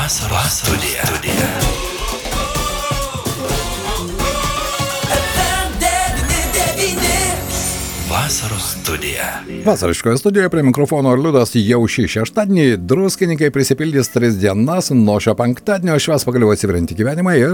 Vasaros studija. Vasaros studija. Vasariškoje studijoje prie mikrofono Liudas. Jau šį šeštadienį druskininkai prisipildys 3 dienas nuo šio penktadienio, švęs pagaliau atsiverinti gyvenimą ir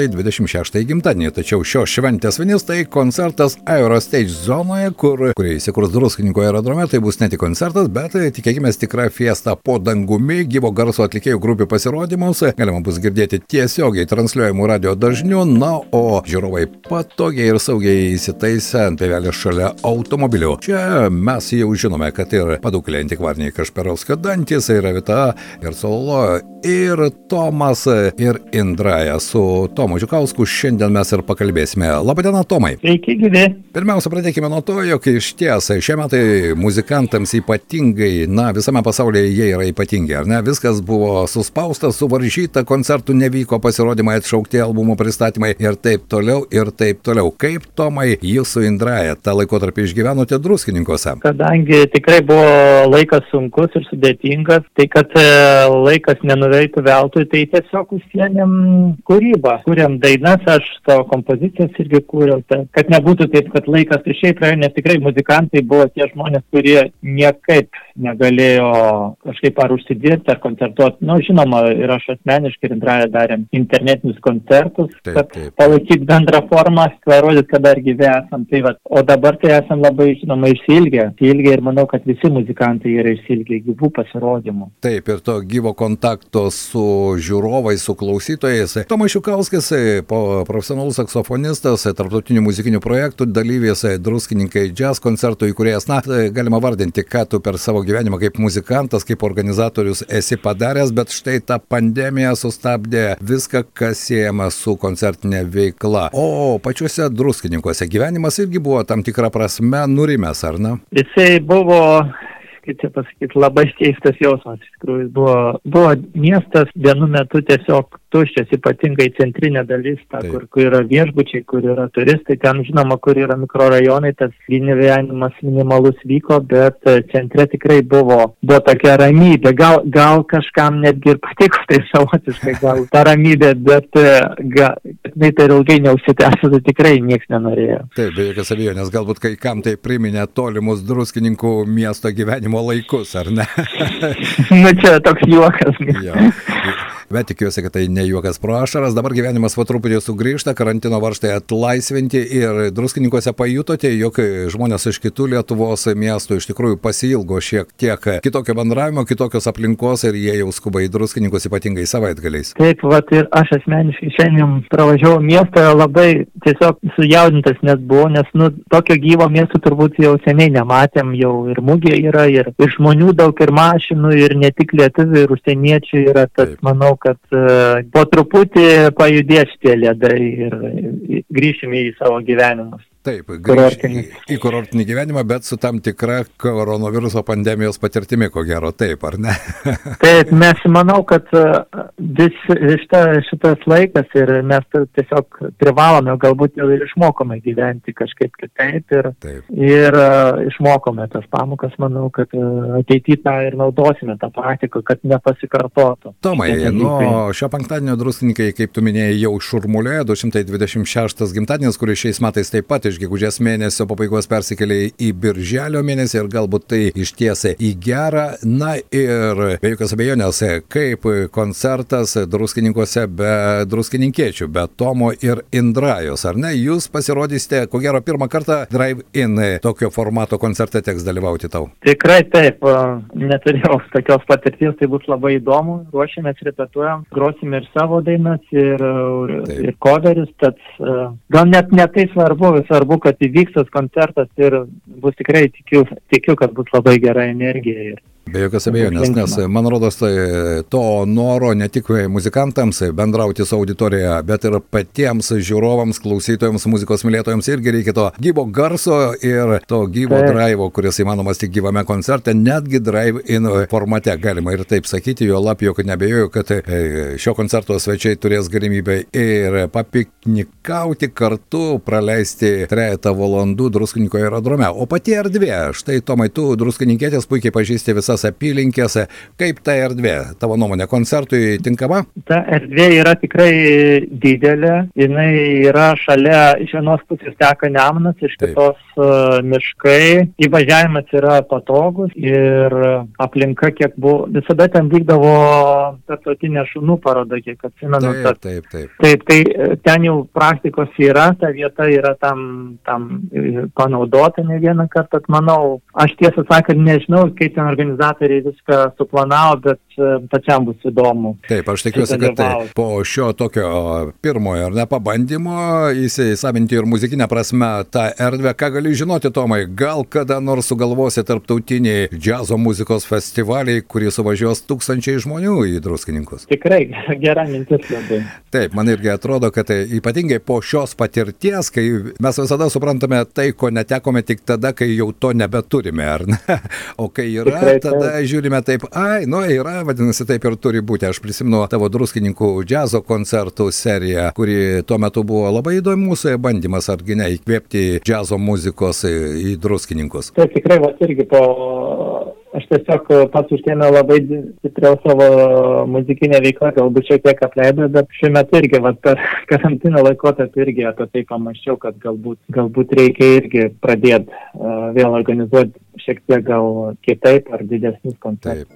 226 gimtadienį. Tačiau šios šventės vinis tai koncertas Eurostage zonoje, kurie įsikurs Druskininkų aerodrome. Tai bus ne tik koncertas, bet tikėkime tikra fiesta po dangumi, gyvo garso atlikėjų grupių pasirodymus. Galima bus girdėti tiesiogiai transliuojamų radio dažnių, na, o žiūrovai patogiai ir saugiai įsitaisę ant pievelės šalia automobilių. Čia mes jau žinome, kad ir Padūklė antikvariniai Kašperovskio dantys, ir Vita, ir Solo, ir Tomas, ir Indraja. Su Tomu Žiukausku šiandien mes ir pakalbėsime. Labadiena, Tomai. Sveiki, gyvi. Pirmiausia, pradėkime nuo to, jog iš ties šie metai muzikantams ypatingai, visame pasaulyje jie yra ypatingi, ar ne? Viskas buvo suspausta, suvaržyta, koncertų nevyko, pasirodymai atšaukti, albumų pristatymai ir taip toliau, ir taip toliau. Kaip, Tomai, jūs su Indraja tą laikotarpį išgyvenote Druskininkuose? Kadangi tikrai buvo laikas sunkus ir sudėtingas, tai kad laikas nenuveitų veltui, tai tiesiog užsienėm kūrybą. Kūrėm dainas, aš savo kompozicijas irgi kūriau, kad nebūtų taip, kad laikas išėjai praėjo, nes tikrai muzikantai buvo tie žmonės, kurie niekaip negalėjo kažkaip ar užsidirbti, ar koncertuoti. Žinoma, ir aš asmeniškai ir Indraja darėm internetinius koncertus, kad palaikyti bendrą formą, parodyti, kad dar gyvi esam. O dabar tai esam labai, žinoma, išsiilgę ir manau, kad visi muzikantai yra išsiilgę gyvų pasirodymų. Taip, ir to gyvo kontakto su žiūrovais, su klausytojais. Tomas Žiukauskas, profesionalus saksofonistas, tarptautinių muzikinių projektų dalyvis, Druskininkai jazz koncertų įkūrėjas. Galima vardinti, ką tu per savo gyvenimą kaip muzikantas, kaip organizatorius esi padaręs, bet štai ta pandemija sustabdė viską, kas siejama su koncertinė veikla. O pačiuose Druskininkuose gyvenimas irgi buvo tam tikrą prasme nurimęs, ar ne? Jisai buvo, kaip čia pasakyti, labai keistas jausmas. Iš tikrųjų, buvo miestas vienu metu tiesiog tuščias, ypatingai centrinė dalis, kur yra viešbučiai, kur yra turistai, ten žinoma, kur yra mikrorajonai, tas gyvenimas minimalus vyko, bet centre tikrai buvo tokia ramybė. Gal kažkam netgi ir patiko tai savotiškai, gal ta ramybė, bet tai ilgai neužsitęsė, tai tikrai nieks nenorėjo. Taip, be jokios abejonės, galbūt kai kam tai priminė tolimus Druskininkų miesto gyvenimo laikus, ar ne? Čia toks juokas. Bet tikiuosi, kad tai ne juokas pro ašaras. Dabar gyvenimas po truputį sugrįžta, karantino varžtai atlaisvinti ir Druskininkuose pajutote, jog žmonės iš kitų Lietuvos miestų iš tikrųjų pasiilgo šiek tiek kitokio bendravimo, kitokios aplinkos ir jie jau skuba į Druskininkus ypatingai savaitgaliais. Taip, ir aš asmeniškai šiandien pravažiavau miestą labai tiesiog sujaudintas net buvo, nes tokio gyvo miesto turbūt jau seniai nematėm, jau ir mugė yra, ir žmonių daug, ir mašinų, ir ne tik lietuvių, ir užsieniečių yra, tad manau, kad po truputį pajudės tie ledai ir grįšime į savo gyvenimus. Taip, grįžti į kurortinį gyvenimą, bet su tam tikra koronaviruso pandemijos patirtimi, ko gero, taip, ar ne? Taip, mes manau, kad šitas laikas ir mes tiesiog privalome, galbūt jau ir išmokome gyventi kažkaip kitaip ir išmokome tas pamokas, manau, kad ateityje tą ir naudosime tą praktiką, kad nepasikartotų. Tomai, nuo šio penktadienio Druskininkai, kaip tu minėjai, jau šurmulioje, 226 gimtadienis, kuris šiais metais taip pat iš gegužės mėnesio pabaigos persikėlė į birželio mėnesį ir galbūt tai ištiesė į gerą. Na ir be jokios abejonės, kaip koncertas Druskininkuose be druskininkiečių, be Tomo ir Indrajos, ar ne? Jūs pasirodysite, ko gero, pirmą kartą drive-in tokio formato koncerte teks dalyvauti tau. Tikrai taip, neturėjau tokios patirties, tai bus labai įdomu, ruošiamės, repetuojam, grosime ir savo dainas, ir coverius, tad gal net ne tai svarbu, kad įvyks tas koncertas ir bus tikrai, tikiu, kad bus labai gera energija. Be jokios abejonės, nes man rodos to noro ne tik muzikantams bendrauti su auditorija, bet ir patiems žiūrovams, klausytojams, muzikos mylėtojams irgi reikia to gyvo garso ir to gyvo drive, kuris įmanomas tik gyvame koncerte, netgi drive-in formate, galima ir taip sakyti, jo lab, jog nebejoju, kad šio koncerto svečiai turės galimybę ir papiknikauti kartu, praleisti 3 valandų Druskininkų aerodrome. O pati erdvė, štai Tomai, tu druskininkietis puikiai pažįsti visas Druskininkės apylinkėse. Kaip ta erdvė, tavo nuomonė, koncertui tinkama? Ta erdvė yra tikrai didelė, jinai yra šalia, iš vienos pusės teka Nemunas, iš kitos miškai, įvažiavimas yra patogus ir aplinka kiek buvo, visada ten vykdavo tarptautinė šunų paroda, kiek atsimenu. Taip. Tai ten jau praktikos yra, ta vieta yra tam panaudota ne vieną kartą, manau. Aš tiesą sakant, nežinau, kaip ten organizatoriai viską suplanavo, bet pačiam bus įdomu. Taip, aš tikiuosi, kad po šio tokio pirmojo ar ne pabandymo įsisavinti ir muzikinę prasme tą erdvę, ką gali žinoti, Tomai, gal kada nors sugalvosi tarptautiniai džiazo muzikos festivaliai, kurį suvažiuos tūkstančiai žmonių į Druskininkus? Tikrai, gera mintis labai. Taip, man irgi atrodo, kad ypatingai po šios patirties, kai mes visada suprantame tai, ko netekome tik tada, kai jau to nebeturime, ar ne? O kai yra, tikrai, tada žiūrime taip, yra, vadinasi, taip ir turi būti. Aš prisimenu tavo Druskininkų džiazo koncertų seriją, kuri tuo metu buvo labai įdomus bandymas, argi ne, įkvėpti džiazo muzikos į Druskininkus. Tai tikrai, irgi aš tiesiog pats užtėmiau labai stipriau savo muzikinę veiklą, galbūt šiek tiek apleidau, bet šiuo metu irgi, per karantino laikotarpį irgi apie tai pamąsčiau, kad galbūt reikia irgi pradėti vėl organizuoti šiek tiek gal kitaip ar didesnius koncertus.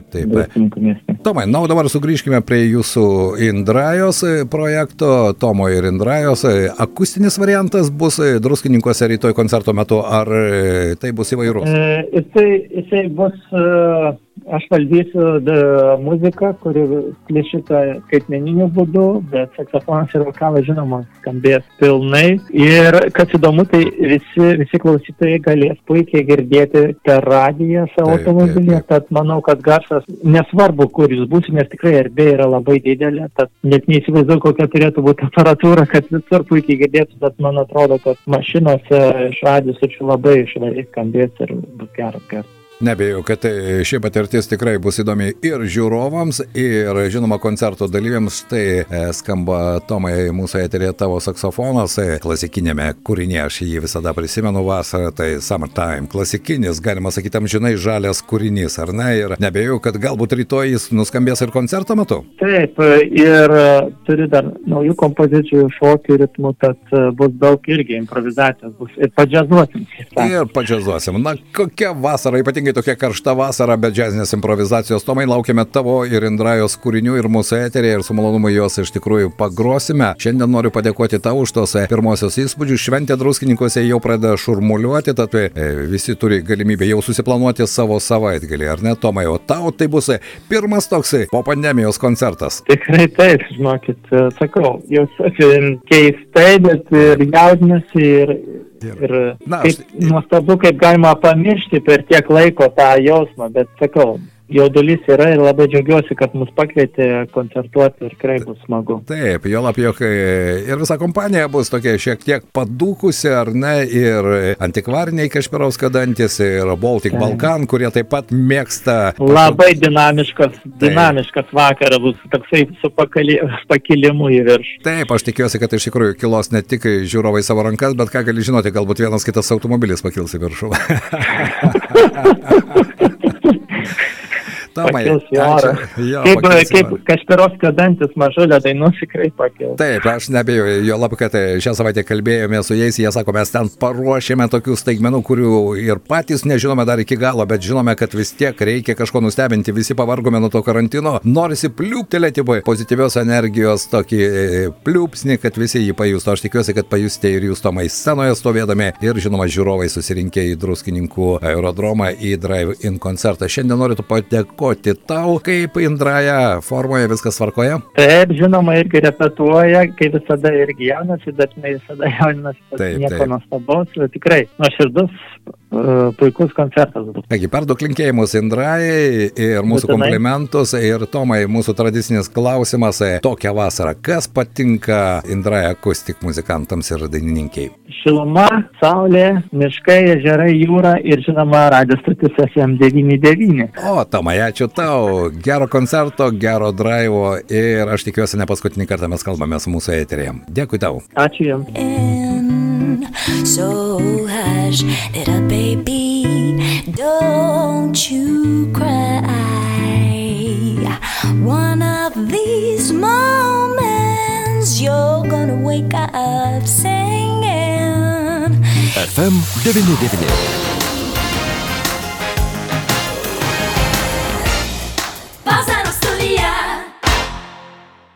Taip. Tomai, o dabar sugrįžkime prie jūsų Indrajos projekto, Tomo ir Indrajos. Akustinis variantas bus Druskininkuose rytoj koncerto metu, ar tai bus įvairus? Jisai bus, aš valdysiu muziką, kuri sklis šitą skaitmeniniu būdu, bet saksofonas ir vokalas, žinoma, skambės pilnai. Ir kas įdomu, tai visi klausytojai galės puikiai girdėti per radiją savo automobilyje, tad manau, kad garsas, nesvarbu, kur jūs būsite, nes tikrai erdvė yra labai didelė, tad net neįsivaizduoju, kokia turėtų būti aparatūra, kad visur puikiai girdėtų, bet man atrodo, kad mašinose iš radijos ir labai švariai skambės ir bus geras garsas. Nebėjau, kad ši patirtis tikrai bus įdomi ir žiūrovams, ir, žinoma, koncerto dalyviams. Štai skamba, Tomai, mūsų eterėje tavo saksofonas, klasikinėme kūrinėje, aš jį visada prisimenu vasarą, tai Summertime, klasikinis, galima sakyti, amžinai žalias kūrinys, ar ne? Ir nebėjau, kad galbūt rytoj jis nuskambės ir koncerto metu? Taip, ir turiu dar naujų kompozicijų, šokių, ritmų, tad bus daug irgi improvizacijos, bus ir padžiazuosim. Na, kokia vasara, ypatingai tokia karšta vasara, bet džiazinės improvizacijos. Tomai, laukiame tavo ir Indrajos kūrinių ir mūsų eterėje ir su malonumu juos iš tikrųjų pagrosime. Šiandien noriu padėkoti tau už tos pirmosios įspūdžius. Šventė Druskininkuose jau pradeda šurmuliuoti, tad visi turi galimybę jau susiplanuoti savo savaitgalį, ar ne, Tomai? O tau tai bus pirmas toks po pandemijos koncertas. Tikrai taip, žinokit, sakau, jau keistai, bet ir jaudinasi ir nuostabu, kaip galima pamiršti per tiek laiko tą jausmą, bet sakau, jaudulys yra ir labai džiaugiuosi, kad mus pakvietė koncertuoti ir tikrai bus smagu. Taip, juolab, jog ir visa kompanija bus tokia šiek tiek padūkusi, ar ne, ir antikvariniai Kašpirovskio dantys, ir Baltic Balkan, kurie taip pat mėgsta. Labai dinamiškas vakaras bus, toksai su pakilimu į viršų. Taip, aš tikiuosi, kad iš tikrųjų kilos ne tik žiūrovai savo rankas, bet ką gali žinoti, galbūt vienas kitas automobilis pakils į viršų. Tomai, kaip Kašpirovskio dantis Mažulio dainų tikrai pakils. Taip, aš nebejoju, jo lab, kad šią savaitę kalbėjome su jais, jie sako, mes ten paruošėme tokių staigmenų, kurių ir patys nežinome dar iki galo, bet žinome, kad vis tiek reikia kažko nustebinti, visi pavargome nuo to karantino, norisi pliūptelėti pozityvios energijos, tokį pliūpsnį, kad visi jį pajustų. Aš tikiuosi, kad pajusite ir jūs, Tomai, scenoje stovėdami ir, žinoma, žiūrovai susirinkę į Druskininkų aerodromą į Drive-In koncertą. Šiandien noriu padėkoti tau, kaip Indraja formoje, viskas tvarkoje? Taip, žinoma, irgi repetuoja, kaip visada irgi jaunasi, bet ne visada jaunasi, nieko nuostabaus, tikrai nuoširdus, puikus koncertas bus. Taigi, perduok linkėjimus Indrajai ir mūsų komplimentus ir Tomai, mūsų tradicinis klausimas, tokią vasarą, kas patinka Indraja akustik muzikantams ir dainininkiai? Šiluma, saulė, miškai, ežerai, jūra ir, žinoma, radio stotis FM99. O, Tomai, ačiū tau, gero koncerto, gero draivo ir aš tikiuosi ne paskutinį kartą mes kalbame su mūsų eterėje. Dėkui tau. Ačiū jums. So hush, little baby. Don't you cry. One of these moments you're gonna wake up singing. FM 99.